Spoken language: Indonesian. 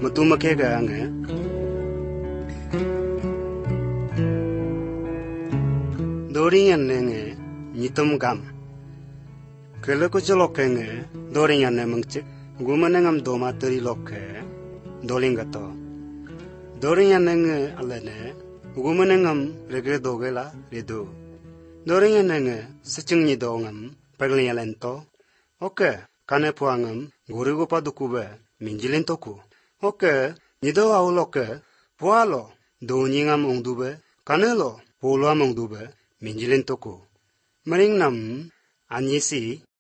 mutumake ga nga doringan nenge nitum gam kele ko joloke nge doringan ne mangchik gumanengam doma teri loke dolingato doringan nenge alene gumanengam regre dogela redo doringan nenge sechingni dongam paglialento oke kane puangam gurigo padukube minjilentoku oke nido auloke pualo doningam ongdube kanelo poloam ongdube minjilentoku maringnam anyisi